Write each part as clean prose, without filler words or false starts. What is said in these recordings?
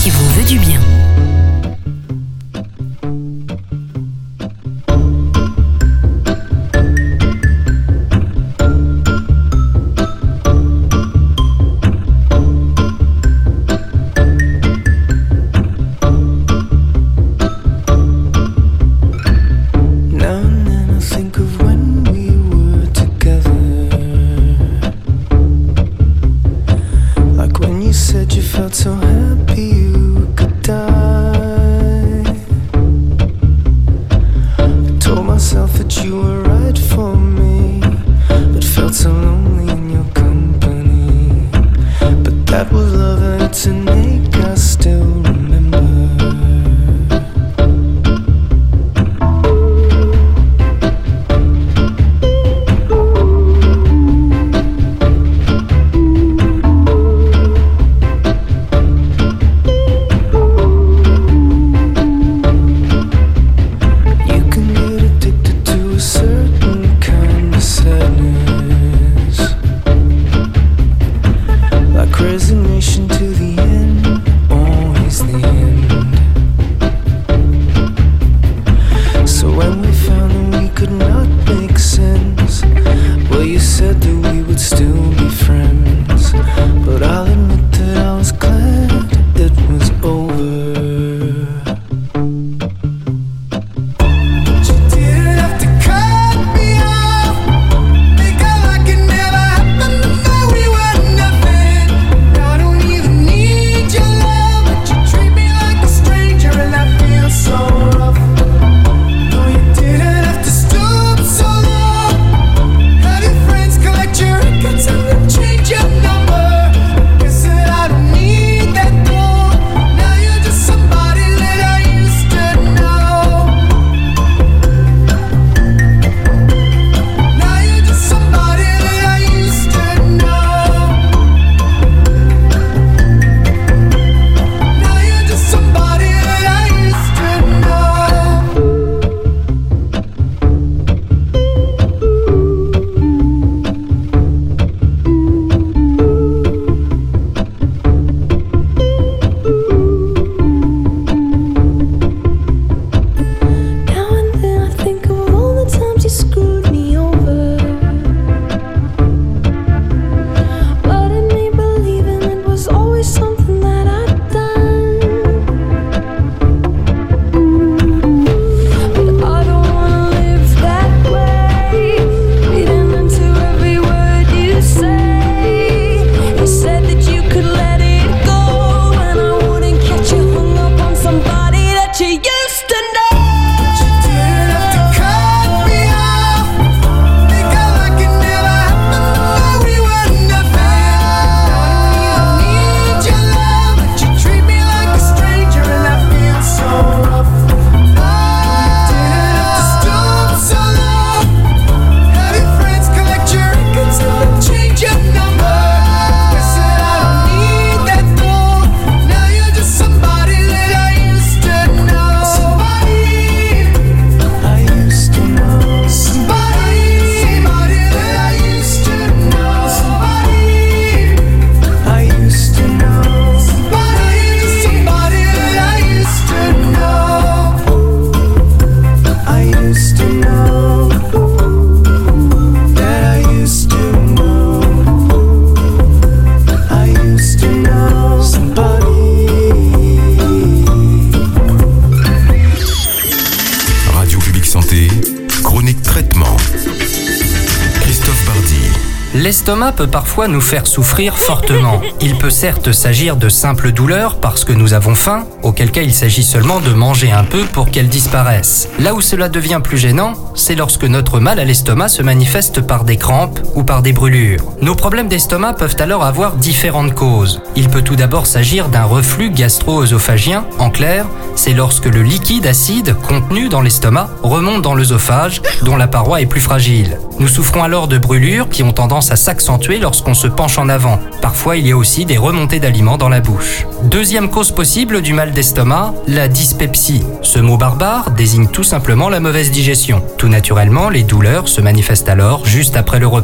qui vous veut du bien. L'estomac peut parfois nous faire souffrir fortement. Il peut certes s'agir de simples douleurs parce que nous avons faim, auquel cas il s'agit seulement de manger un peu pour qu'elles disparaissent. Là où cela devient plus gênant, c'est lorsque notre mal à l'estomac se manifeste par des crampes ou par des brûlures. Nos problèmes d'estomac peuvent alors avoir différentes causes. Il peut tout d'abord s'agir d'un reflux gastro-œsophagien. En clair, c'est lorsque le liquide acide contenu dans l'estomac remonte dans l'œsophage, dont la paroi est plus fragile. Nous souffrons alors de brûlures qui ont tendance à s'accentuer lorsqu'on se penche en avant. Parfois, il y a aussi des remontées d'aliments dans la bouche. Deuxième cause possible du mal d'estomac, la dyspepsie. Ce mot barbare désigne tout simplement la mauvaise digestion. Tout naturellement, les douleurs se manifestent alors juste après le repas.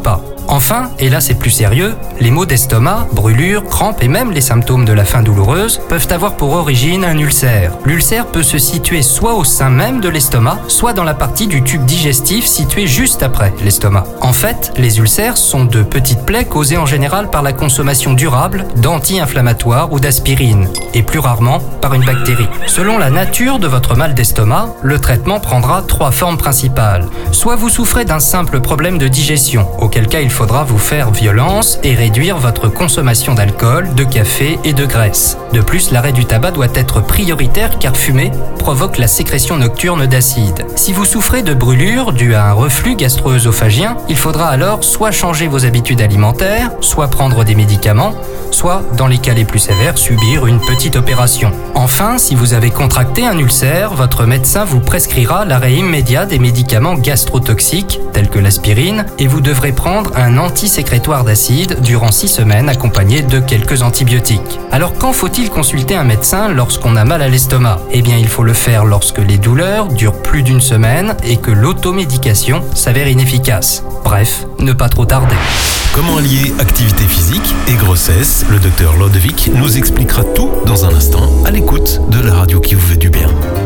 Enfin, et là c'est plus sérieux, les maux d'estomac, brûlures, crampes et même les symptômes de la faim douloureuse peuvent avoir pour origine un ulcère. L'ulcère peut se situer soit au sein même de l'estomac, soit dans la partie du tube digestif située juste après l'estomac. En fait, les ulcères sont de petites plaies causées en général par la consommation durable d'anti-inflammatoires ou d'aspirine, et plus rarement par une bactérie. Selon la nature de votre mal d'estomac, le traitement prendra 3 formes principales. Soit vous souffrez d'un simple problème de digestion, auquel cas il faudra vous faire violence et réduire votre consommation d'alcool, de café et de graisse. De plus, l'arrêt du tabac doit être prioritaire car fumer provoque la sécrétion nocturne d'acide. Si vous souffrez de brûlures dues à un reflux gastro-œsophagien, il faudra alors soit changer vos habitudes alimentaires, soit prendre des médicaments, soit, dans les cas les plus sévères, subir une petite opération. Enfin, si vous avez contracté un ulcère, votre médecin vous prescrira l'arrêt immédiat des médicaments gastrotoxiques, tels que l'aspirine, et vous devrez prendre un antisécrétoire d'acide durant 6 semaines accompagné de quelques antibiotiques. Alors quand faut-il consulter un médecin lorsqu'on a mal à l'estomac ? Eh bien, il faut le faire lorsque les douleurs durent plus d'1 semaine et que l'automédication s'avère inefficace. Bref, ne pas trop tarder. Comment allier activité physique et grossesse ? Le docteur Lodewijk nous expliquera tout dans un instant à l'écoute de la radio qui vous fait du bien.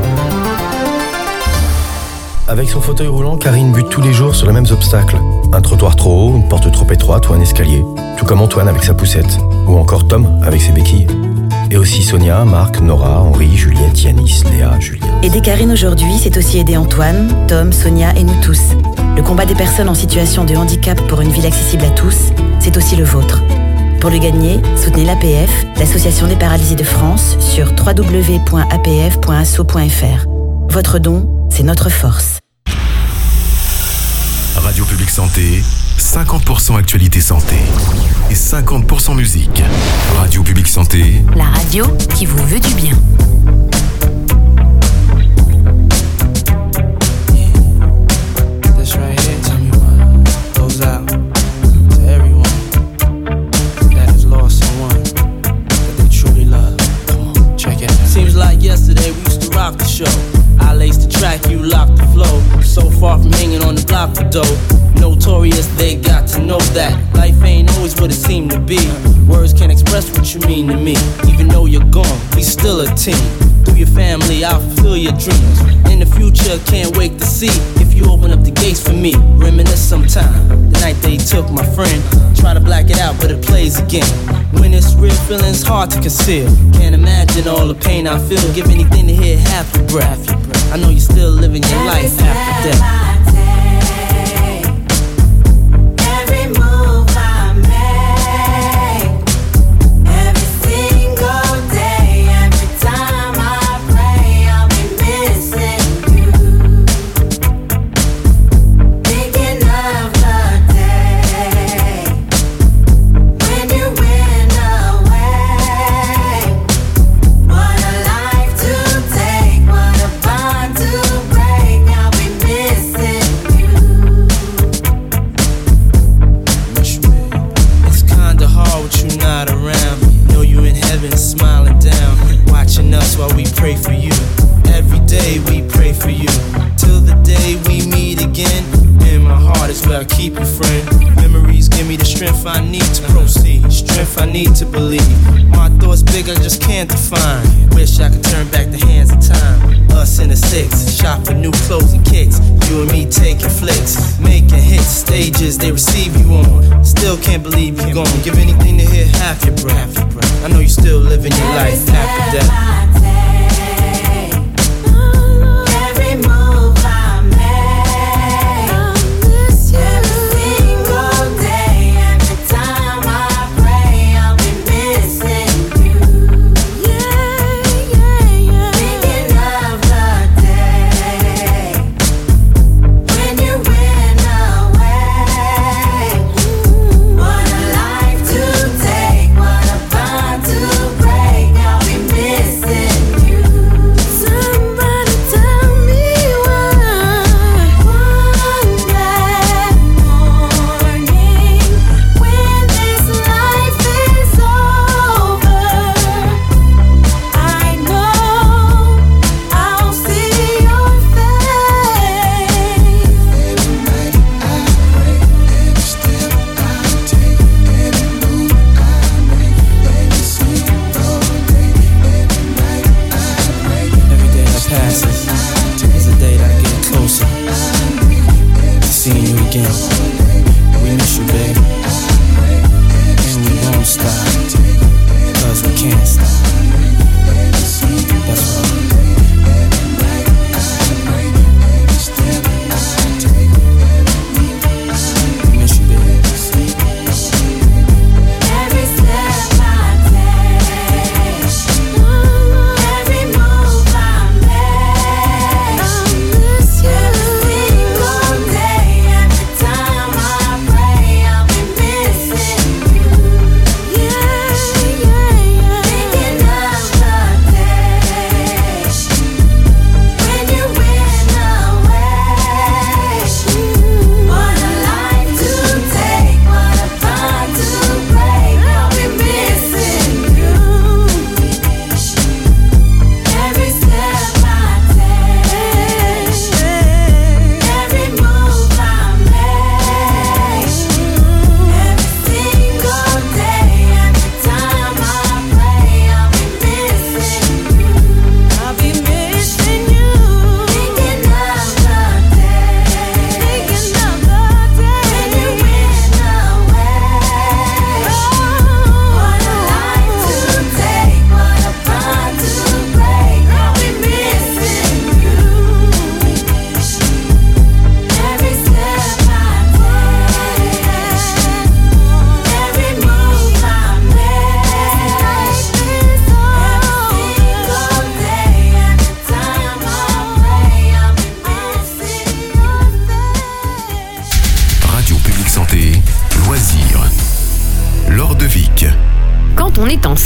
Avec son fauteuil roulant, Karine bute tous les jours sur les mêmes obstacles. Un trottoir trop haut, une porte trop étroite ou un escalier. Tout comme Antoine avec sa poussette. Ou encore Tom avec ses béquilles. Et aussi Sonia, Marc, Nora, Henri, Juliette, Yanis, Léa, Julien. Aider Karine aujourd'hui, c'est aussi aider Antoine, Tom, Sonia et nous tous. Le combat des personnes en situation de handicap pour une ville accessible à tous, c'est aussi le vôtre. Pour le gagner, soutenez l'APF, l'Association des paralysés de France, sur www.apf.asso.fr. Votre don, c'est notre force. Radio Publique Santé, 50% actualité santé et 50% musique. Radio Publique Santé, la radio qui vous veut du bien. Seems like yesterday we used to rock the show. I laced the track, you locked the flow. So far from hanging on the block for dough. Notorious, they got to know that life ain't always what it seemed to be. Words can't express what you mean to me. Even though you're gone, we still a team. Through your family, I'll fulfill your dreams. In the future, can't wait to see if you open up the gates for me. Reminisce sometime, the night they took my friend. Try to black it out, but it plays again. When it's real, feeling's hard to conceal. Can't imagine all the pain I feel. Give anything to hear half your breath. I know you're still living your life after death. Pray for you. Every day we pray for you. Till the day we meet again. In my heart is where I keep you, friend. Memories give me the strength I need to proceed. Strength I need to believe. My thoughts big, I just can't define. Wish I could turn back the hands of time. Us in the 6, shop for new clothes and kicks. You and me taking flicks, making hits, stages they receive you on. Still can't believe you're gone. Give anything to hear half your breath. I know you're still living your life after death. Miss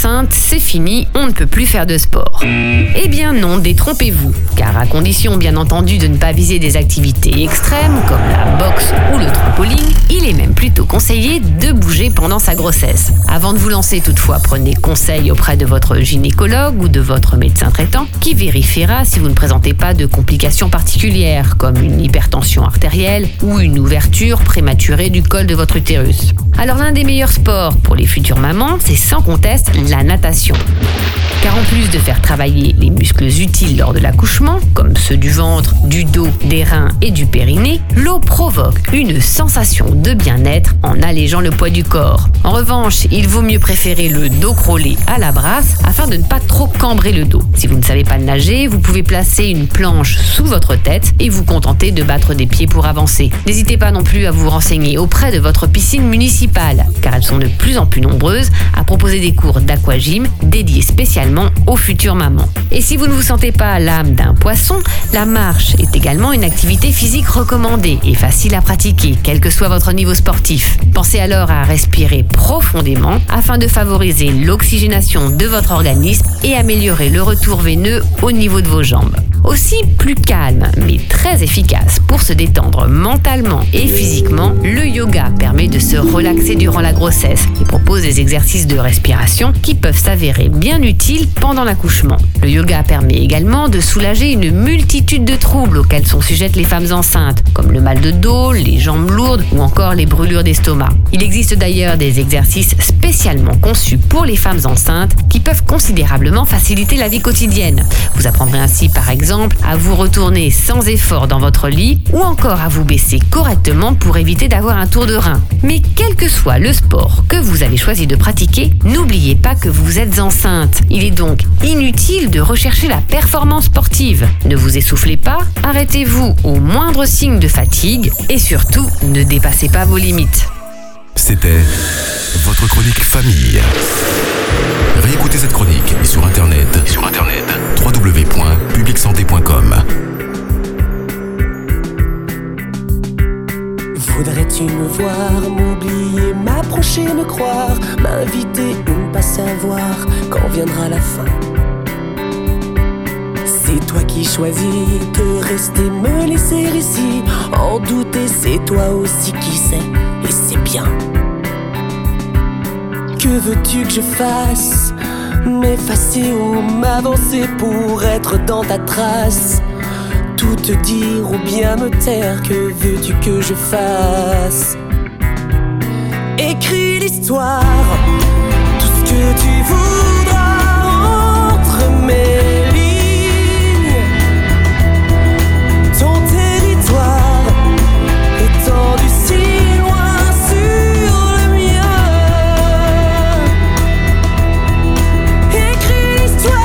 enceinte, c'est fini, on ne peut plus faire de sport. Eh bien non, détrompez-vous, car à condition bien entendu de ne pas viser des activités extrêmes comme la boxe ou le trampoline, il est même plutôt conseillé de bouger pendant sa grossesse. Avant de vous lancer toutefois, prenez conseil auprès de votre gynécologue ou de votre médecin traitant qui vérifiera si vous ne présentez pas de complications particulières comme une hypertension artérielle ou une ouverture prématurée du col de votre utérus. Alors l'un des meilleurs sports pour les futures mamans, c'est sans conteste la natation. Car en plus de faire travailler les muscles utiles lors de l'accouchement, comme ceux du ventre, du dos, des reins et du périnée, l'eau provoque une sensation de bien-être en allégeant le poids du corps. En revanche, il vaut mieux préférer le dos crawlé à la brasse afin de ne pas trop cambrer le dos. Si vous ne savez pas nager, vous pouvez placer une planche sous votre tête et vous contenter de battre des pieds pour avancer. N'hésitez pas non plus à vous renseigner auprès de votre piscine municipale, car elles sont de plus en plus nombreuses à proposer des cours d'aquagym dédiés spécialement aux futures mamans. Et si vous ne vous sentez pas l'âme d'un poisson, la marche est également une activité physique recommandée et facile à pratiquer, quel que soit votre niveau sportif. Pensez alors à respirer profondément afin de favoriser l'oxygénation de votre organisme et améliorer le retour veineux au niveau de vos jambes. Aussi plus calme mais très efficace pour se détendre mentalement et physiquement, le yoga permet de se relaxer durant la grossesse et propose des exercices de respiration qui peuvent s'avérer bien utiles pendant l'accouchement. Le yoga permet également de soulager une multitude de troubles auxquels sont sujettes les femmes enceintes, comme le mal de dos, les jambes lourdes ou encore les brûlures d'estomac. Il existe d'ailleurs des exercices spécialement conçus pour les femmes enceintes qui peuvent considérablement faciliter la vie quotidienne. Vous apprendrez ainsi par exemple à vous retourner sans effort dans votre lit ou encore à vous baisser correctement pour éviter d'avoir un tour de rein. Mais quel que soit le sport que vous avez choisi de pratiquer, n'oubliez pas que vous êtes enceinte. Il est donc inutile de rechercher la performance sportive. Ne vous essoufflez pas, arrêtez-vous au moindre signe de fatigue et surtout, ne dépassez pas vos limites. C'était votre chronique famille. Réécoutez cette chronique sur internet www.publicsanté.com. Voudrais-tu me voir, m'oublier, m'approcher, me croire, m'inviter ou ne pas savoir quand viendra la fin? C'est toi qui choisis de rester, me laisser ici. En douter, c'est toi aussi qui sais, et c'est bien. Que veux-tu que je fasse? M'effacer ou m'avancer pour être dans ta trace? Tout te dire ou bien me taire, que veux-tu que je fasse? Écris l'histoire, tout ce que tu voudras entre mes lignes. Ton territoire étendu si loin sur le mien. Écris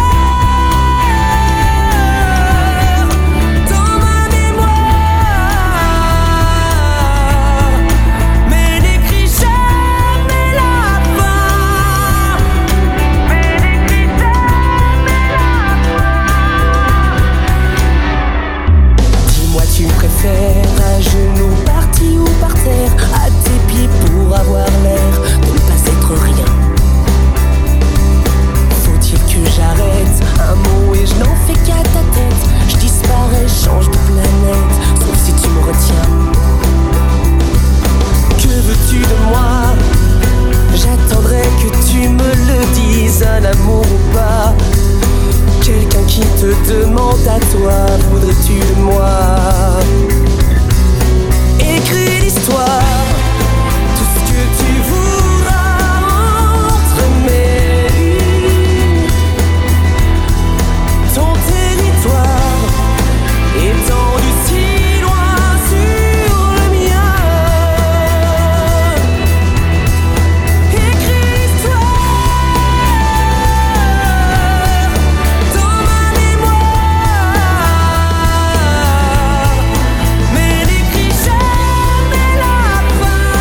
l'histoire dans ma mémoire, mais n'écris jamais la fin. Mais n'écris jamais la fin. Dis-moi, tu préfères à genoux, parti ou par terre, à tes pieds pour avoir l'air de ne pas être rien? Faut-il que j'arrête un mot et je n'en fais qu'à ta tête? Je disparais, change de planète, sauf si tu me retiens. Que veux-tu de moi? J'attendrai que tu me le dises, un amour ou pas. Quelqu'un qui te demande à toi, voudrais-tu de moi? Écris l'histoire, tout ce que tu voudras entre mes lignes. Ton territoire étendu si loin sur le mien. Écris l'histoire dans ma mémoire, mais n'écris jamais la fin.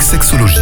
sexologie.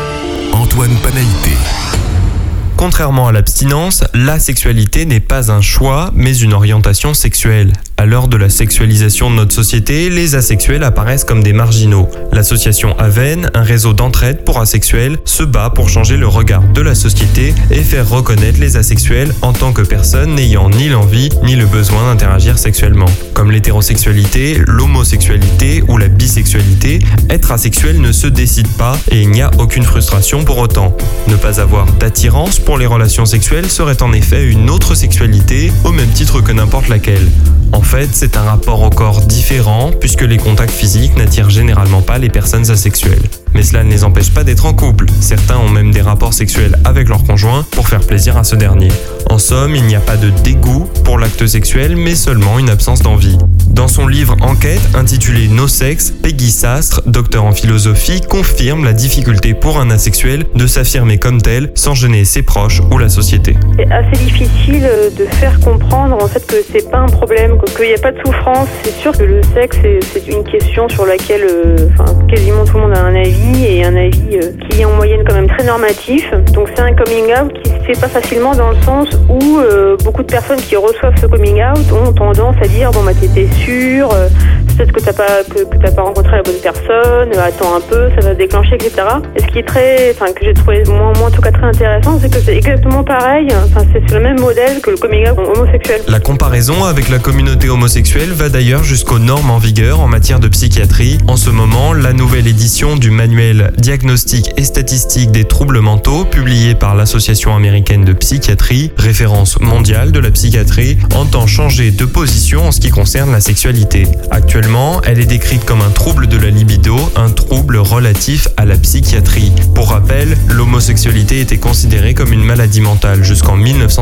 Antoine Panaïté. Contrairement à l'abstinence, la sexualité n'est pas un choix, mais une orientation sexuelle. À l'heure de la sexualisation de notre société, les asexuels apparaissent comme des marginaux. L'association Aven, un réseau d'entraide pour asexuels, se bat pour changer le regard de la société et faire reconnaître les asexuels en tant que personnes n'ayant ni l'envie ni le besoin d'interagir sexuellement. Comme l'hétérosexualité, l'homosexualité ou la bisexualité, être asexuel ne se décide pas et il n'y a aucune frustration pour autant. Ne pas avoir d'attirance pour les relations sexuelles serait en effet une autre sexualité au même titre que n'importe laquelle. En fait, c'est un rapport au corps différent puisque les contacts physiques n'attirent généralement pas les personnes asexuelles. Mais cela ne les empêche pas d'être en couple. Certains ont même des rapports sexuels avec leur conjoint pour faire plaisir à ce dernier. En somme, il n'y a pas de dégoût pour l'acte sexuel, mais seulement une absence d'envie. Dans son livre Enquête, intitulé No Sex, Peggy Sastre, docteur en philosophie, confirme la difficulté pour un asexuel de s'affirmer comme tel sans gêner ses proches ou la société. C'est assez difficile de faire comprendre en fait que c'est pas un problème, qu'il n'y a pas de souffrance. C'est sûr que le sexe c'est une question sur laquelle quasiment tout le monde a un avis et un avis qui est en moyenne quand même très normatif. Donc c'est un coming out qui se fait pas facilement dans le sens où beaucoup de personnes qui reçoivent ce coming out ont tendance à dire bon bah t'étais sûr, peut-être que t'as pas rencontré la bonne personne, attends un peu, ça va se déclencher, etc. Et ce qui est que j'ai trouvé moi en tout cas très intéressant, c'est que c'est exactement pareil, c'est le même modèle que le coming out homosexuel. La comparaison avec la communauté homosexuelle va d'ailleurs jusqu'aux normes en vigueur en matière de psychiatrie. En ce moment, la nouvelle édition du manuel Diagnostic et statistique des troubles mentaux, publié par l'Association américaine de psychiatrie, référence mondiale de la psychiatrie, entend changer de position en ce qui concerne la sexualité. Actuellement, elle est décrite comme un trouble de la libido, un trouble relatif à la psychiatrie. Pour rappel, l'homosexualité était considérée comme une maladie mentale jusqu'en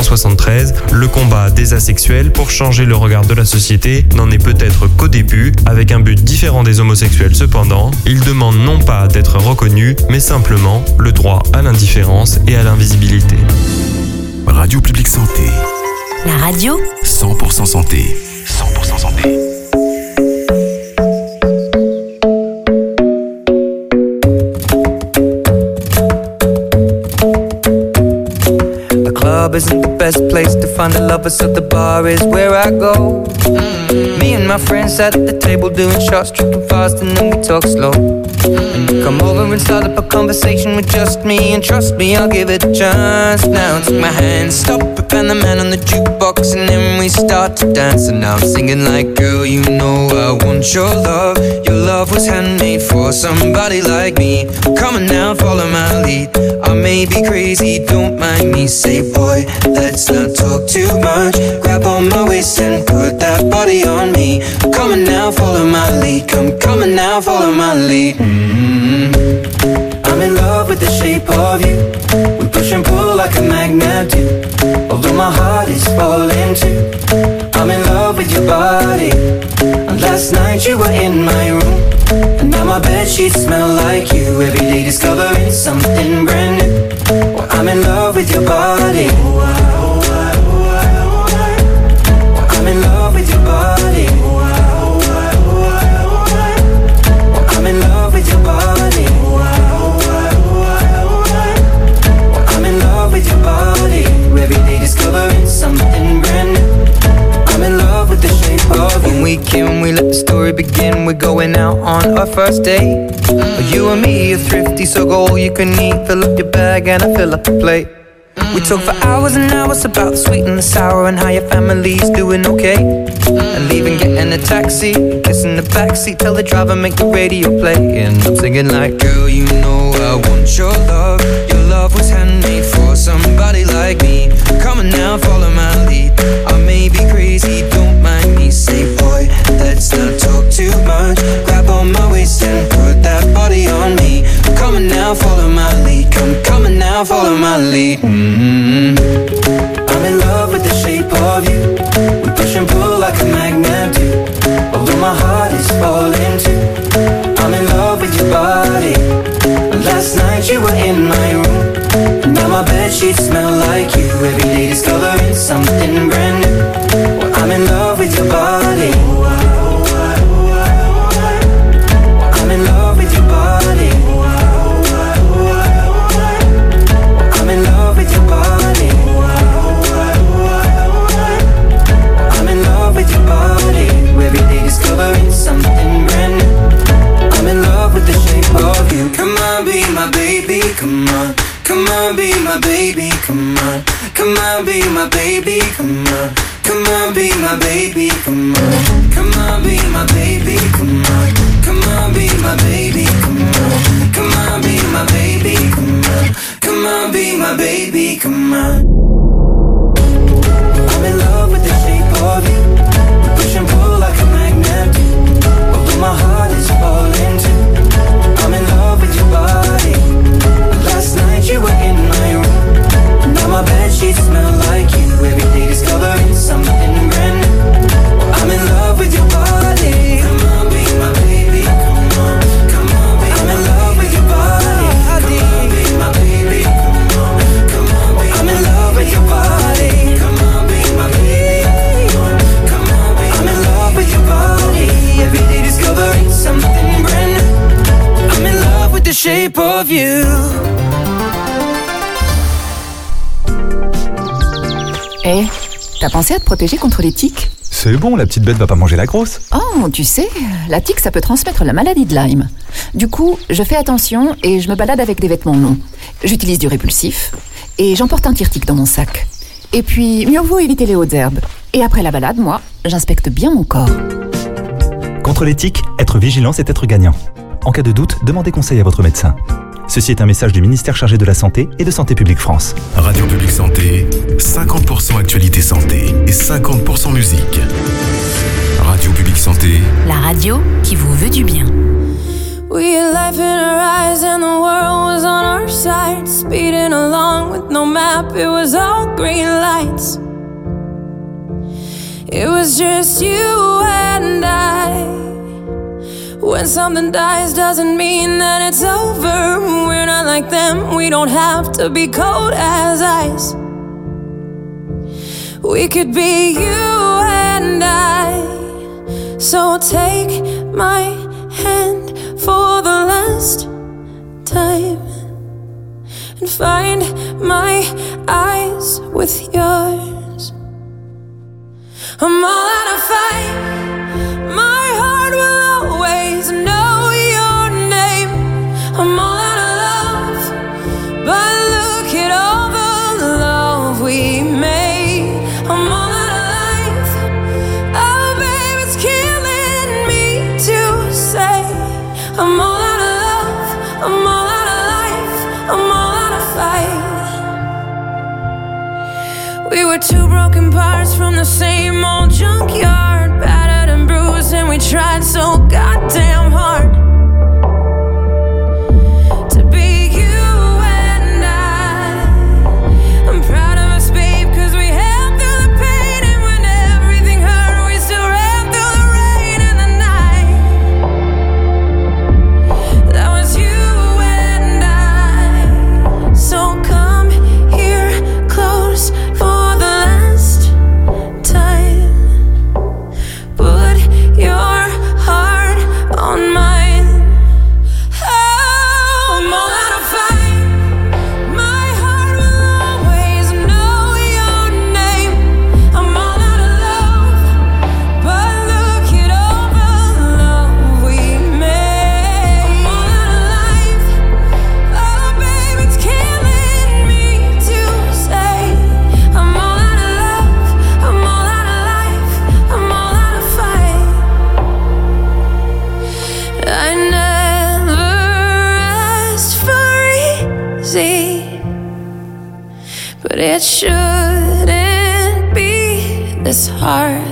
1973. Le combat des asexuels pour changer le regard de la société n'en est peut-être qu'au début, avec un but différent des homosexuels cependant. Ils demandent non pas d'être reconnus, mais simplement le droit à l'indifférence et à l'invisibilité. Radio Publique Santé. La radio 100% santé. 100% santé. The club isn't the best place to find the lovers, so the bar is where I go. Me and my friends sat at the table doing shots, tripping fast, and then we talk slow. When you come over and start up a conversation with just me, and trust me, I'll give it a chance. Now take my hand, stop it, and the man on the jukebox, and then we start to dance. And now I'm singing like, girl, you know I want your love. Your love was handmade for somebody like me. Come on now, follow my lead. I may be crazy, don't mind me. Say, boy, let's not talk too much. Grab on my waist and put that body on me. Come on now, follow my lead. Come on now, follow my lead. I'm in love with the shape of you. We push and pull like a magnet do. Although my heart is falling too. I'm in love with your body. And last night you were in my room. And now my bedsheets smell like you. Every day discovering something brand new. Well, I'm in love with your body. I'm in love with your body. I'm in love with your body. I'm in love with your body. Every day discovering something brand new. I'm in love with the shape of you. When we came, we let the story begin. We're going out on our first date. You and me are thrifty, so go all you can eat. Fill up your bag and I fill up the plate. We talk for hours and hours about the sweet and the sour and how your family's doing okay. And leaving, getting a taxi, kissing the backseat, tell the driver make the radio play. And I'm singing like, girl, you know I want your love. Your love was handmade for somebody like me. Come on now, follow my lead. I may be crazy, don't mind me. Say, boy, let's not talk too much. Grab on my waist and put that body on me. Come on now, follow my lead. Come on now, follow my lead. I'm in love with the shape of you. We push and pull like a magnet do. Although my heart is falling too. I'm in love with your body. Last night you were in my room. And now my bedsheets smell like you. Every day discovering something brand new. Well, I'm in love with your body. I'm in love with your body. baby, come on. Come on, be my baby, come on. Come on, be my baby, come on. Come on, be my baby, come on. Come on, be my baby, come on. Come on, be my baby, come on. Come on, be my baby, come on. Come on, be my baby, come on. I'm in love with the shape of you. We push and pull like a magnet do. Although my heart is falling too. I'm in love with your body. Last night you were in my room. Now my bedsheets smell like you. Every day discovering something brand new. I'm in love with your body. Come on, be my baby. Come on, come on, be I'm in love with your body. Come on, be my baby. Come on, come on, be I'm in love with your body. Come on, be my baby. Come on, come on, be I'm in love with your body. Every day discovering something brand new. I'm in love with the shape of you. Eh, t'as pensé à te protéger contre les tiques ? C'est bon, la petite bête va pas manger la grosse. Oh, tu sais, la tique, ça peut transmettre la maladie de Lyme. Du coup, je fais attention et je me balade avec des vêtements longs. J'utilise du répulsif et j'emporte un tire-tique dans mon sac. Et puis, mieux vaut éviter les hautes herbes. Et après la balade, moi, j'inspecte bien mon corps. Contre les tiques, être vigilant, c'est être gagnant. En cas de doute, demandez conseil à votre médecin. Ceci est un message du ministère chargé de la Santé et de Santé publique France. Radio Publique Santé, 50% actualité santé et 50% musique. Radio Publique Santé, la radio qui vous veut du bien. We had life in our eyes and the world was on our side. Speeding along with no map, it was all green lights. It was just you and I. When something dies doesn't mean that it's over. We're not like them, we don't have to be cold as ice. We could be you and I. So take my hand for the last time and find my eyes with yours. I'm all out of fight. My heart will always know your name. I'm all out of love, but look at all the love we made. I'm all out of life. Oh babe, it's killing me to say I'm all out of love, I'm all out of life, I'm all out of fight. We were two broken parts from the same old junkyard, battered and bruised, and we tried so goddamn hard to be you and I. I'm proud of us, babe, cause we held through the pain, and when everything hurt, we still ran through the rain and the night. That was you and I. So come here close for the last time. Put your heart on mine. Oh, I'm all out of fight. My heart will always know your name. I'm all out of love, but look at all the love we made. I'm all out of life. Oh, babe, it's killing me to say I'm all out of love, I'm all out of life, I'm all out of fight. I never asked for easy, but it shouldn't be this hard.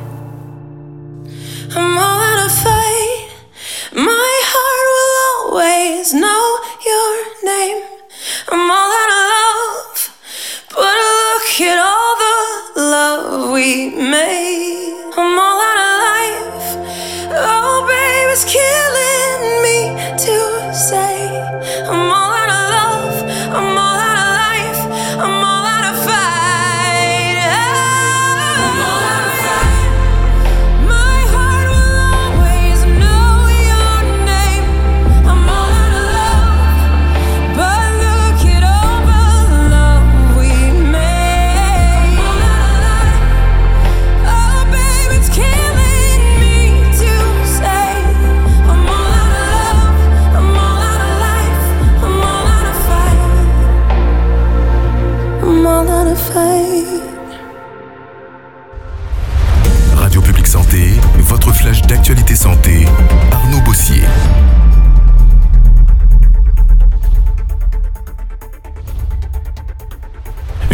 I'm all out of fight. My heart will always know your name. I'm all out of love, but look at all the love we made. I'm all out of life. Oh, babe, it's killing me to say I'm all out of love, I'm all out of life, I'm all out of fight. I'm all out of fight. My heart will always know your name. I'm all out of love, but look at all the love we made. I'm all out of life. Oh,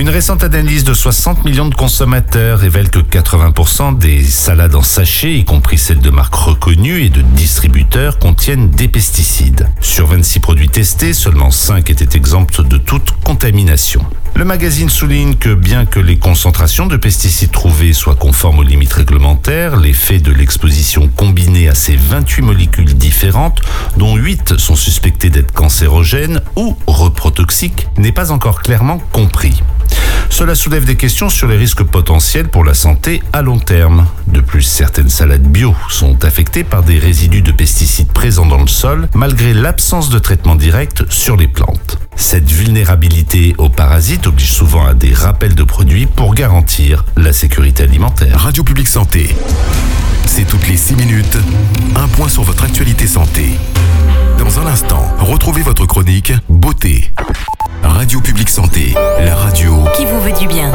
récente analyse de 60 millions de consommateurs révèle que 80% des salades en sachet, y compris celles de marques reconnues et de distributeurs, contiennent des pesticides. Sur 26 produits testés, seulement 5 étaient exempts de toute contamination. Le magazine souligne que bien que les concentrations de pesticides trouvées soient conformes aux limites réglementaires, l'effet de l'exposition combinée à ces 28 molécules différentes, dont 8 sont suspectées d'être cancérogènes ou reprotoxiques, n'est pas encore clairement compris. Cela soulève des questions sur les risques potentiels pour la santé à long terme. De plus, certaines salades bio sont affectées par des résidus de pesticides présents dans le sol, malgré l'absence de traitement direct sur les plantes. Cette vulnérabilité aux parasites oblige souvent à des rappels de produits pour garantir la sécurité alimentaire. Radio Publique Santé. C'est toutes les 6 minutes, un point sur votre actualité santé. Dans un instant, retrouvez votre chronique Beauté. Radio Publique Santé, la radio qui vous veut du bien.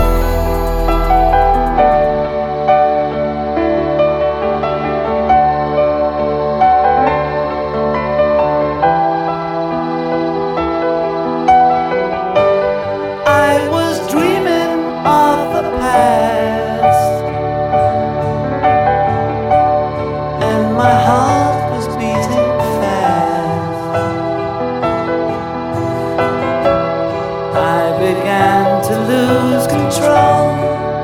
I was dreaming of the past, and my heart was beating fast. I began to lose control.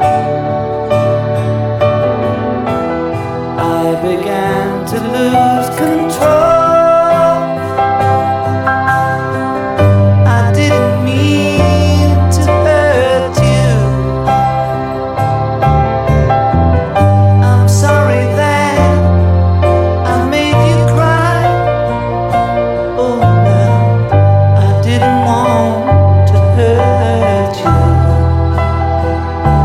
I began to lose control. I didn't mean to hurt you. I'm sorry that I made you cry. Oh no, I didn't want to hurt you.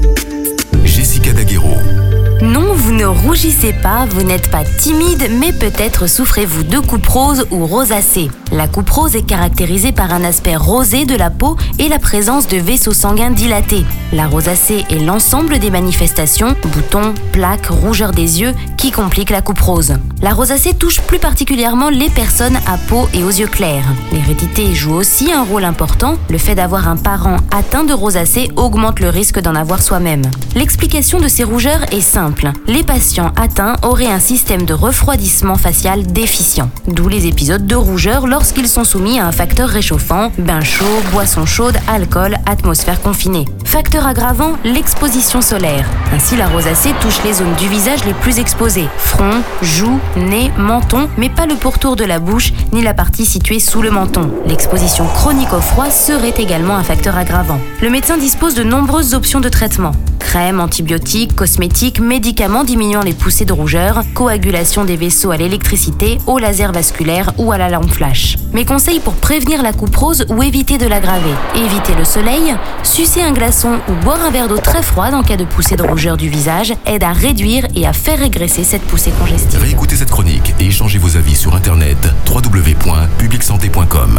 Jessica Daguerreau. Non, vous ne rougissez pas, vous n'êtes pas timide, mais peut-être souffrez-vous de coupe rose ou rosacée. La coupe rose est caractérisée par un aspect rosé de la peau et la présence de vaisseaux sanguins dilatés. La rosacée est l'ensemble des manifestations, boutons, plaques, rougeur des yeux, qui compliquent la coupe rose. La rosacée touche plus particulièrement les personnes à peau et aux yeux clairs. L'hérédité joue aussi un rôle important. Le fait d'avoir un parent atteint de rosacée augmente le risque d'en avoir soi-même. L'explication de ces rougeurs est simple. Les patients atteints auraient un système de refroidissement facial déficient. D'où les épisodes de rougeur lorsqu'ils sont soumis à un facteur réchauffant, bain chaud, boisson chaude, alcool, atmosphère confinée. Facteur aggravant, l'exposition solaire. Ainsi, la rosacée touche les zones du visage les plus exposées. Front, joues, nez, menton, mais pas le pourtour de la bouche ni la partie située sous le menton. L'exposition chronique au froid serait également un facteur aggravant. Le médecin dispose de nombreuses options de traitement. Crèmes, antibiotiques, cosmétiques, médicaments diminuant les poussées de rougeur, coagulation des vaisseaux à l'électricité, au laser vasculaire ou à la lampe flash. Mes conseils pour prévenir la coupe rose ou éviter de l'aggraver. Éviter le soleil, sucer un glaçon ou boire un verre d'eau très froide en cas de poussée de rougeur du visage aide à réduire et à faire régresser cette poussée congestive. Réécoutez cette chronique et échangez vos avis sur internet www.publicsanté.com.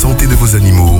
santé de vos animaux.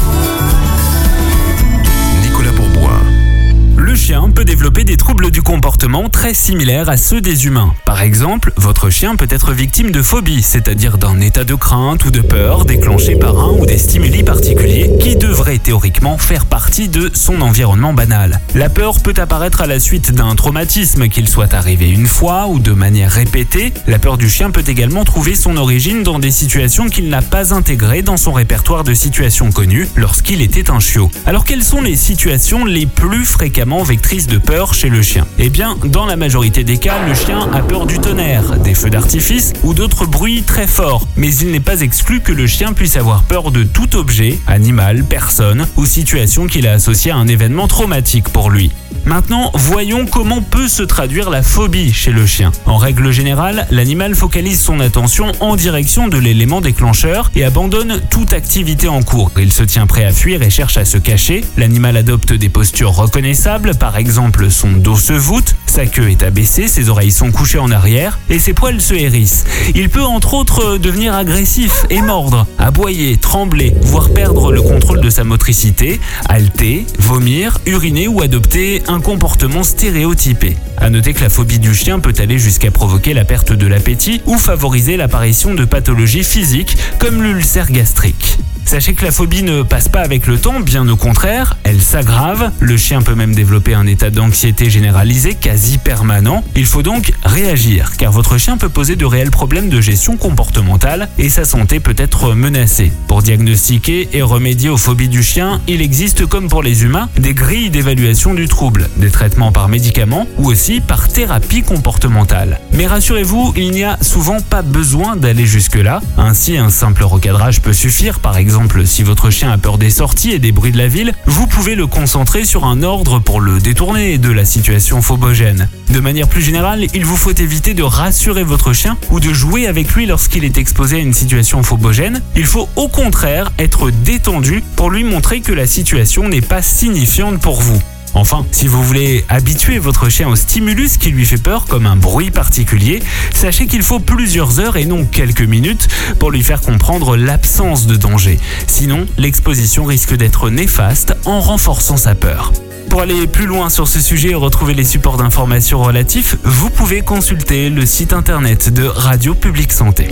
Nicolas Bourboin. Le chien peut développer des troubles du comportement très similaires à ceux des humains. Par exemple, votre chien peut être victime de phobie, c'est-à-dire d'un état de crainte ou de peur déclenché par un ou des stimuli particuliers qui devraient théoriquement faire partie de son environnement banal. La peur peut apparaître à la suite d'un traumatisme, qu'il soit arrivé une fois ou de manière répétée. La peur du chien peut également trouver son origine dans des situations qu'il n'a pas intégrées dans son répertoire de situations connues lorsqu'il était un chiot. Alors quelles sont les situations les plus fréquemment vectrice de peur chez le chien? Eh bien, dans la majorité des cas, le chien a peur du tonnerre, des feux d'artifice ou d'autres bruits très forts. Mais il n'est pas exclu que le chien puisse avoir peur de tout objet, animal, personne ou situation qu'il a associé à un événement traumatique pour lui. Maintenant, voyons comment peut se traduire la phobie chez le chien. En règle générale, l'animal focalise son attention en direction de l'élément déclencheur et abandonne toute activité en cours. Il se tient prêt à fuir et cherche à se cacher. L'animal adopte des postures reconnaissables, par exemple son dos se voûte, sa queue est abaissée, ses oreilles sont couchées en arrière et ses poils se hérissent. Il peut entre autres devenir agressif et mordre, aboyer, trembler, voire perdre le contrôle de sa motricité, halter, vomir, uriner ou adopter un comportement stéréotypé. À noter que la phobie du chien peut aller jusqu'à provoquer la perte de l'appétit ou favoriser l'apparition de pathologies physiques comme l'ulcère gastrique. Sachez que la phobie ne passe pas avec le temps, bien au contraire, elle s'aggrave. Le chien peut même développer un état d'anxiété généralisée, quasi permanent. Il faut donc réagir, car votre chien peut poser de réels problèmes de gestion comportementale et sa santé peut être menacée. Pour diagnostiquer et remédier aux phobies du chien, il existe, comme pour les humains, des grilles d'évaluation du trouble, des traitements par médicaments ou aussi par thérapie comportementale. Mais rassurez-vous, il n'y a souvent pas besoin d'aller jusque-là. Ainsi, un simple recadrage peut suffire, par exemple. Si votre chien a peur des sorties et des bruits de la ville, vous pouvez le concentrer sur un ordre pour le détourner de la situation phobogène. De manière plus générale, il vous faut éviter de rassurer votre chien ou de jouer avec lui lorsqu'il est exposé à une situation phobogène. Il faut au contraire être détendu pour lui montrer que la situation n'est pas signifiante pour vous. Enfin, si vous voulez habituer votre chien au stimulus qui lui fait peur, comme un bruit particulier, sachez qu'il faut plusieurs heures et non quelques minutes pour lui faire comprendre l'absence de danger. Sinon, l'exposition risque d'être néfaste en renforçant sa peur. Pour aller plus loin sur ce sujet et retrouver les supports d'information relatifs, vous pouvez consulter le site internet de Radio Publique Santé.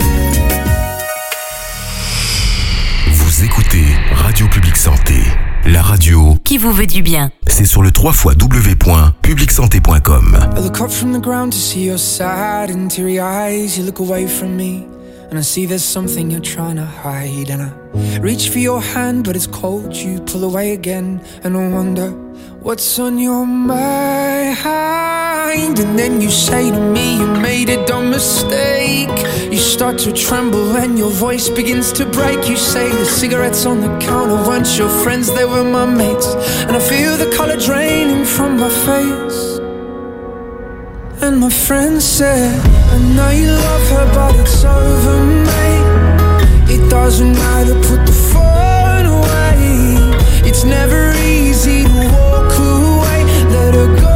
Vous écoutez Radio Publique Santé, la radio qui vous veut du bien. C'est sur le www.publicsanté.com. I look up from the ground to see your sad and teary eyes. You look away from me and I see there's something you're trying to hide. And I reach for your hand but it's cold. You pull away again and I wonder what's on your mind. And then you say to me you made a dumb mistake. You start to tremble and your voice begins to break. You say the cigarettes on the counter weren't your friends, they were my mates. And I feel the color draining from my face. And my friend said, I know you love her but it's over, mate. It doesn't matter, put the phone away. It's never easy to walk away. Let her go,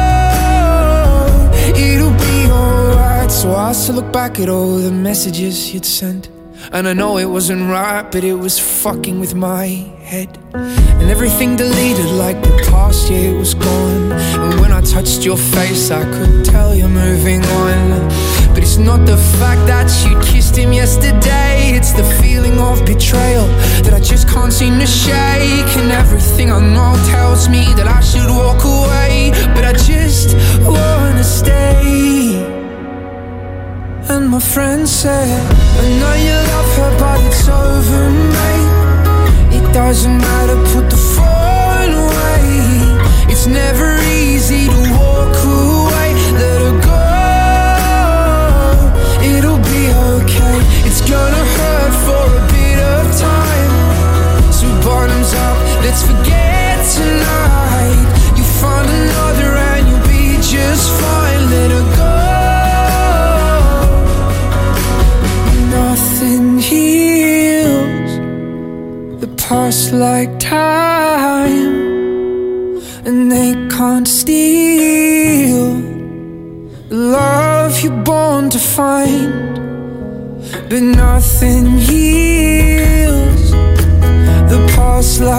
it'll be alright. So I still look back at all the messages you'd sent. And I know it wasn't right, but it was fucking with my head. And everything deleted like the past, yeah, it was gone. And when I touched your face, I could tell you're moving on. But it's not the fact that you kissed him yesterday, it's the feeling of betrayal that I just can't seem to shake. And everything I know tells me that I should walk away, but I just wanna stay. And my friend said, I know you love her but it's over, mate. It doesn't matter, put the phone away. It's never easy to walk away. Let her go, it'll be okay. It's gonna hurt for a bit of time. So bottoms up, let's forget tonight. You find another and you'll be just fine. Let her go. Nothing heals the past like time, and they can't steal the love you're born to find. But nothing heals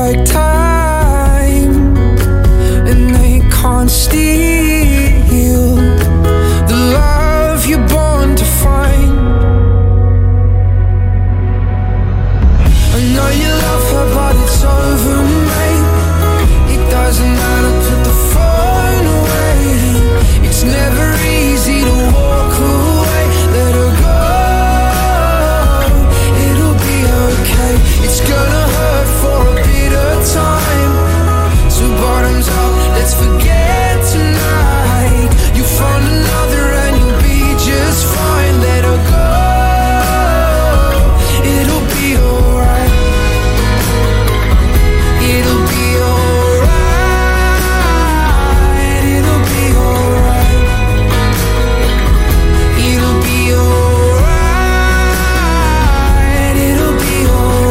perfect time, and they can't steal the love you're born to find. I know you love her, but it's over, mate. It doesn't matter, put the phone away. It's never easy to walk away. Let her go, it'll be okay. It's gonna hurt for a bit of time. So bottoms up, let's forget tonight. You found another and you'll be just fine. Let her go, it'll be alright. It'll be alright. It'll be alright. It'll be alright. It'll be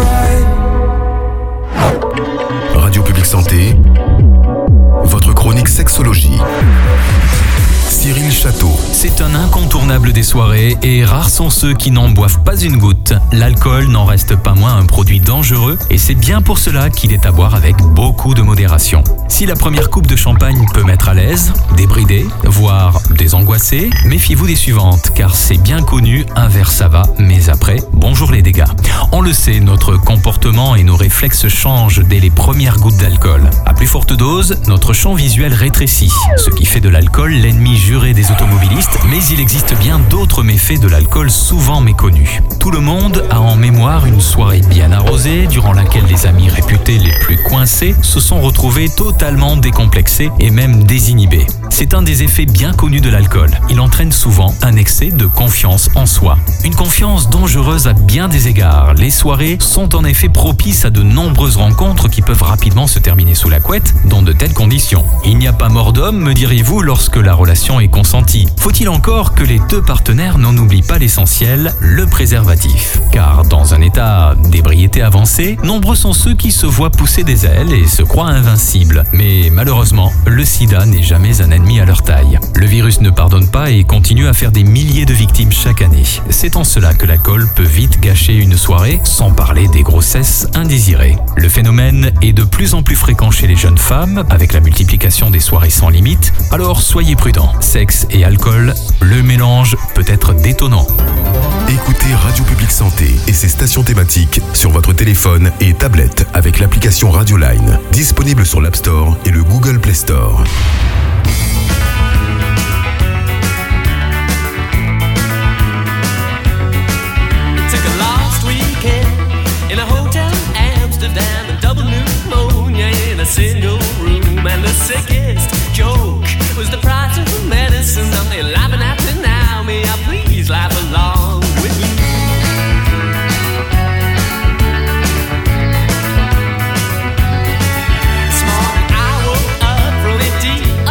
alright. Radio Publique Santé, votre chronique sexologie. Cyril Château. C'est un incontournable des soirées et rares sont ceux qui n'en boivent pas une goutte. L'alcool n'en reste pas moins un produit dangereux et c'est bien pour cela qu'il est à boire avec beaucoup de modération. Si la première coupe de champagne peut mettre à l'aise, débrider, voire désangoisser, méfiez-vous des suivantes car c'est bien connu, un verre ça va, mais après, bonjour les dégâts. On le sait, notre comportement et nos réflexes changent dès les premières gouttes d'alcool. À plus forte dose, notre champ visuel rétrécit, ce qui fait de l'alcool l'ennemi juré des automobilistes, mais il existe bien d'autres méfaits de l'alcool souvent méconnus. Tout le monde a en mémoire une soirée bien arrosée durant laquelle les amis réputés les plus coincés se sont retrouvés totalement décomplexés et même désinhibés. C'est un des effets bien connus de l'alcool. Il entraîne souvent un excès de confiance en soi. Une confiance dangereuse à bien des égards. Les soirées sont en effet propices à de nombreuses rencontres qui peuvent rapidement se terminer sous la couette dans de telles conditions. Il n'y a pas mort d'homme, me diriez-vous, lorsque la relation est consentie. Faut-il encore que les deux partenaires n'en oublient pas l'essentiel, le préservatif. Car dans un état d'ébriété avancé, nombreux sont ceux qui se voient pousser des ailes et se croient invincibles. Mais malheureusement, le sida n'est jamais un ennemi à leur taille. Le virus ne pardonne pas et continue à faire des milliers de victimes chaque année. C'est en cela que l'alcool peut vite gâcher une soirée, sans parler des grossesses indésirées. Le phénomène est de plus en plus fréquent chez les jeunes femmes, avec la multiplication des soirées sans limite. Alors soyez prudents. Sexe et alcool, le mélange peut être détonnant. Écoutez Radio Publique Santé et ses stations thématiques sur votre téléphone et tablette avec l'application Radioline, disponible sur l'App Store et le Google Play Store. Took a last weekend in a hotel in Amsterdam, a double pneumonia in a single room, and the sickest joke was the price of medicine. Now they're laughing at me now, may I please laugh along with you? This morning I woke up from a deep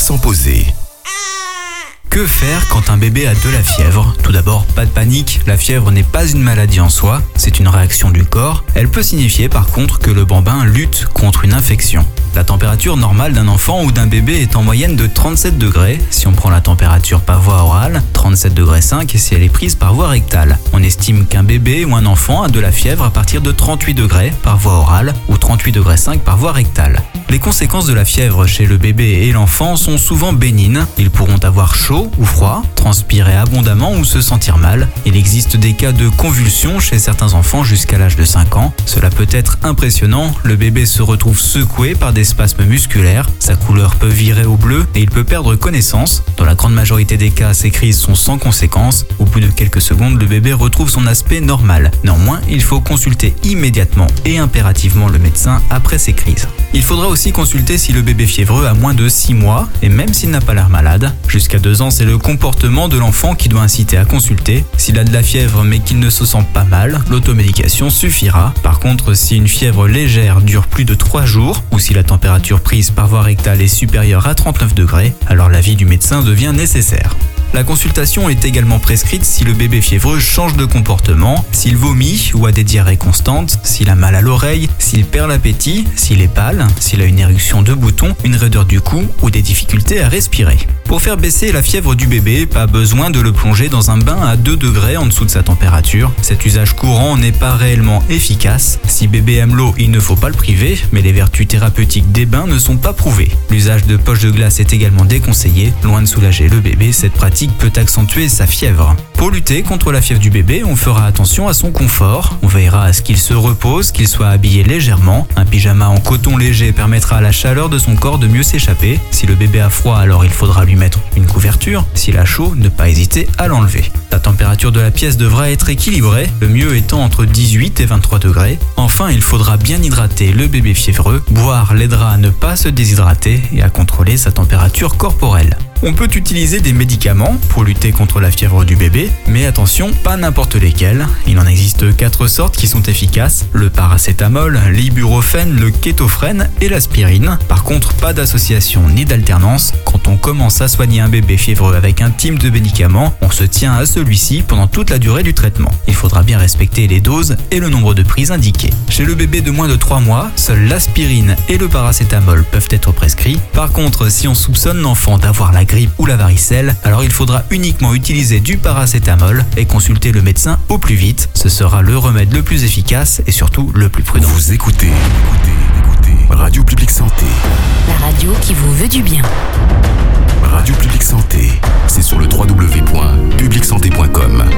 Vincent Posé. Que faire quand un bébé a de la fièvre ? Tout d'abord, pas de panique, la fièvre n'est pas une maladie en soi, c'est une réaction du corps. Elle peut signifier par contre que le bambin lutte contre une infection. La température normale d'un enfant ou d'un bébé est en moyenne de 37 degrés. Si on prend la température par voie orale, 37,5 degrés si elle est prise par voie rectale. On estime qu'un bébé ou un enfant a de la fièvre à partir de 38 degrés par voie orale ou 38,5 degrés par voie rectale. Les conséquences de la fièvre chez le bébé et l'enfant sont souvent bénignes. Ils pourront avoir chaud ou froid, transpirer abondamment ou se sentir mal. Il existe des cas de convulsions chez certains enfants jusqu'à l'âge de 5 ans. Cela peut être impressionnant, le bébé se retrouve secoué par des spasmes musculaires, sa couleur peut virer au bleu et il peut perdre connaissance. Dans la grande majorité des cas, ces crises sont sans conséquence. Au bout de quelques secondes, le bébé retrouve son aspect normal. Néanmoins, il faut consulter immédiatement et impérativement le médecin après ces crises. Il faudra aussi consulter si le bébé fiévreux a moins de 6 mois et même s'il n'a pas l'air malade. Jusqu'à 2 ans, c'est le comportement de l'enfant qui doit inciter à consulter. S'il a de la fièvre mais qu'il ne se sent pas mal, l'automédication suffira. Par contre, si une fièvre légère dure plus de 3 jours ou si la température prise par voie rectale est supérieure à 39 degrés, alors l'avis du médecin devient nécessaire. La consultation est également prescrite si le bébé fiévreux change de comportement, s'il vomit ou a des diarrhées constantes, s'il a mal à l'oreille, s'il perd l'appétit, s'il est pâle, s'il a une éruption de boutons, une raideur du cou ou des difficultés à respirer. Pour faire baisser la fièvre du bébé, pas besoin de le plonger dans un bain à 2 degrés en dessous de sa température. Cet usage courant n'est pas réellement efficace. Si bébé aime l'eau, il ne faut pas le priver, mais les vertus thérapeutiques des bains ne sont pas prouvées. L'usage de poches de glace est également déconseillé. Loin de soulager le bébé, cette pratique peut accentuer sa fièvre. Pour lutter contre la fièvre du bébé, on fera attention à son confort. On veillera à ce qu'il se repose, qu'il soit habillé légèrement. Un pyjama en coton léger permettra à la chaleur de son corps de mieux s'échapper. Si le bébé a froid, alors il faudra lui mettre une couverture. S'il a chaud, ne pas hésiter à l'enlever. La température de la pièce devra être équilibrée, le mieux étant entre 18 et 23 degrés. Enfin, il faudra bien hydrater le bébé fiévreux. Boire l'aidera à ne pas se déshydrater et à contrôler sa température corporelle. On peut utiliser des médicaments pour lutter contre la fièvre du bébé, mais attention, pas n'importe lesquels. Il en existe 4 sortes qui sont efficaces: le paracétamol, l'ibuprofène, le kétophrène et l'aspirine. Par contre, pas d'association ni d'alternance. Quand on commence à soigner un bébé fiévreux avec un type de médicament, on se tient à celui-ci pendant toute la durée du traitement. Il faudra bien respecter les doses et le nombre de prises indiquées. Chez le bébé de moins de 3 mois, seuls l'aspirine et le paracétamol peuvent être prescrits. Par contre, si on soupçonne l'enfant d'avoir la grippe ou la varicelle, alors il faudra uniquement utiliser du paracétamol et consulter le médecin au plus vite. Ce sera le remède le plus efficace et surtout le plus prudent. Vous écoutez Radio Publique Santé. La radio qui vous veut du bien. Radio Publique Santé, c'est sur le www.publicsanté.com.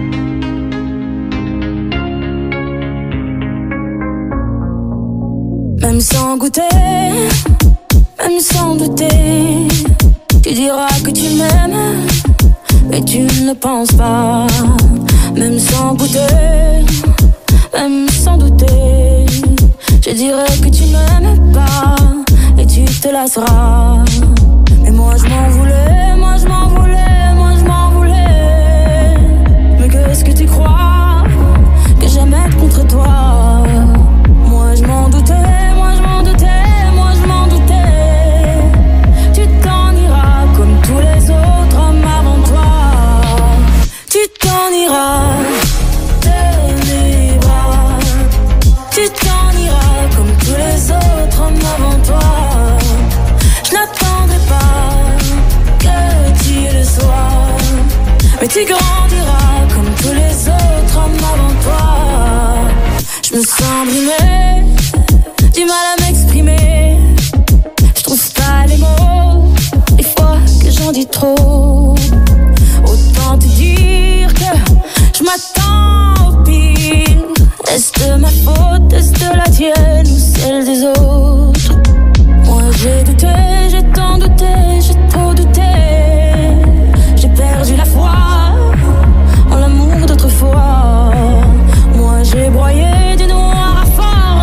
Même sans goûter, même sans douter, tu diras que tu m'aimes, mais tu ne le penses pas. Même sans goûter, même sans douter, je dirais que tu m'aimes pas et tu te lasseras. Mais moi je m'en voulais, moi je m'en voulais, moi je m'en voulais. Mais qu'est-ce que tu crois que j'aimais être contre toi? Moi je m'en doutais, moi je m'en doutais, moi je m'en doutais. Tu t'en iras comme tous les autres hommes avant toi. Tu t'en iras de mes bras. Tu t'en iras comme tous les autres hommes avant toi. Je n'attendrai pas que tu le sois, mais tu grandiras comme tous les autres hommes avant toi. Je me sens brimée, du mal à m'exprimer. Je trouve pas les mots, des fois que j'en dis trop. Autant te dire que je m'attends au pire. Est-ce de ma faute, est-ce de la tienne ou celle des autres? Moi j'ai douté, j'ai tant douté, j'ai trop douté. J'ai perdu la foi en l'amour d'autrefois. Moi j'ai broyé du noir à fort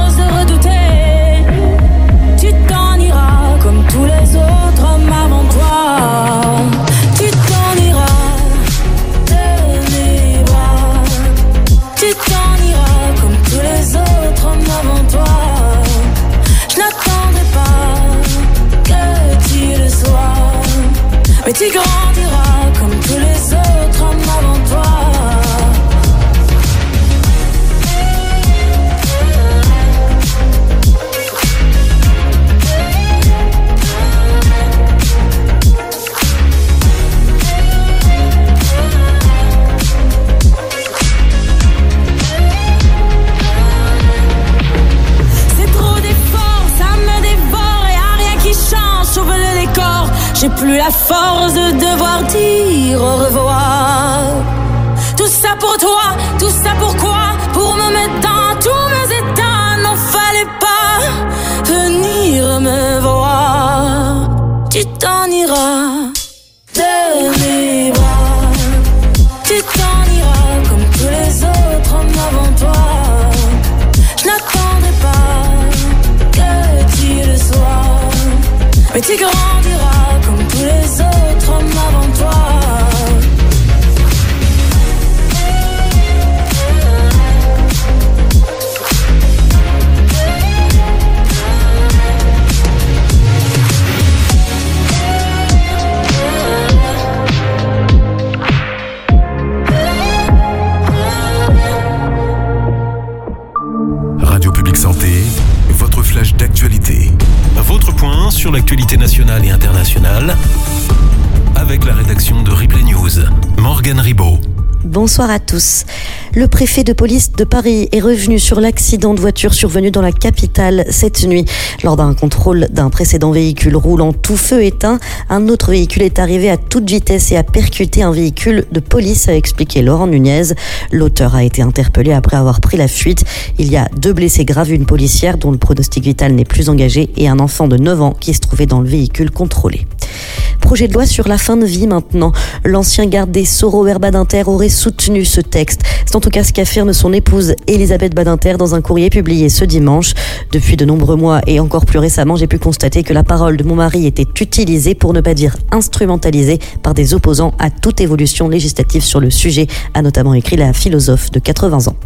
Mais tu grandiras comme tous les autres hommes avant toi. J'ai plus la force de devoir dire au revoir. Tout ça pour toi, tout ça pourquoi? Pour me mettre dans tous mes états. N'en fallait pas venir me voir. Tu t'en iras de mes bras. Tu t'en iras comme tous les autres hommes avant toi. Je n'attendrai pas que tu le sois. Mais tu grandiras comme tous les autres hommes avant toi. Radio Publique Santé, votre flash d'actualité. Votre point sur l'actualité nationale et internationale avec la rédaction de Replay News. Morgane Ribaud. Bonsoir à tous. Le préfet de police de Paris est revenu sur l'accident de voiture survenu dans la capitale cette nuit. Lors d'un contrôle d'un précédent véhicule roulant tout feu éteint, un autre véhicule est arrivé à toute vitesse et a percuté un véhicule de police, a expliqué Laurent Nunez. L'auteur a été interpellé après avoir pris la fuite. Il y a 2 blessés graves, une policière dont le pronostic vital n'est plus engagé et un enfant de 9 ans qui se trouvait dans le véhicule contrôlé. Projet de loi sur la fin de vie maintenant. L'ancien garde des Sceaux Robert Badinter aurait soutenu ce texte. C'est en tout cas ce qu'affirme son épouse Elisabeth Badinter dans un courrier publié ce dimanche. Depuis de nombreux mois et encore plus récemment, j'ai pu constater que la parole de mon mari était utilisée, pour ne pas dire instrumentalisée, par des opposants à toute évolution législative sur le sujet, a notamment écrit la philosophe de 80 ans.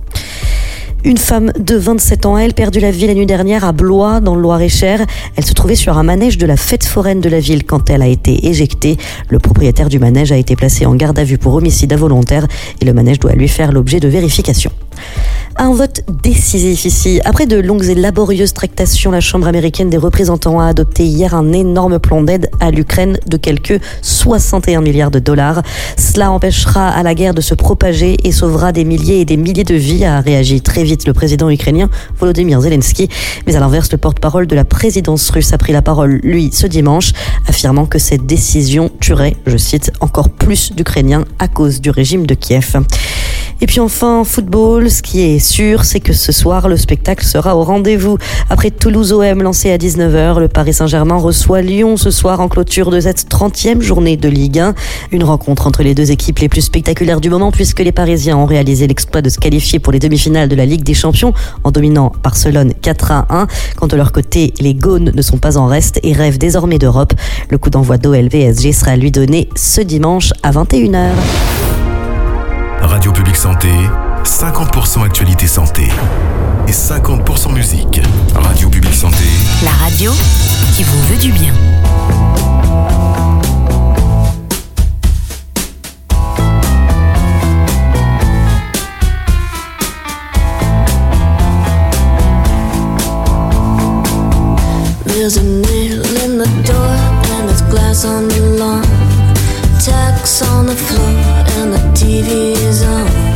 Une femme de 27 ans a, elle, perdu la vie la nuit dernière à Blois, dans le Loir-et-Cher. Elle se trouvait sur un manège de la fête foraine de la ville quand elle a été éjectée. Le propriétaire du manège a été placé en garde à vue pour homicide involontaire et le manège doit lui faire l'objet de vérifications. Un vote décisif ici. Après de longues et laborieuses tractations, la Chambre américaine des représentants a adopté hier un énorme plan d'aide à l'Ukraine de quelques 61 milliards de dollars. Cela empêchera à la guerre de se propager et sauvera des milliers et des milliers de vies, a réagi très vite le président ukrainien Volodymyr Zelensky. Mais à l'inverse, le porte-parole de la présidence russe a pris la parole, lui, ce dimanche, affirmant que cette décision tuerait, je cite, encore plus d'Ukrainiens à cause du régime de Kiev. Et puis enfin, football, ce qui est sûr, c'est que ce soir, le spectacle sera au rendez-vous. Après Toulouse OM lancé à 19h, le Paris Saint-Germain reçoit Lyon ce soir en clôture de cette 30e journée de Ligue 1. Une rencontre entre les deux équipes les plus spectaculaires du moment, puisque les Parisiens ont réalisé l'exploit de se qualifier pour les demi-finales de la Ligue des Champions en dominant Barcelone 4-1. Quant de leur côté, les Gaunes ne sont pas en reste et rêvent désormais d'Europe. Le coup d'envoi d'OL-PSG sera lui donné ce dimanche à 21h. Radio Publique Santé, 50% actualité santé et 50% musique. Radio Publique Santé, la radio qui vous veut du bien. There's a nail in the door and there's glass on the lawn. Tacks on the floor and the TV is on.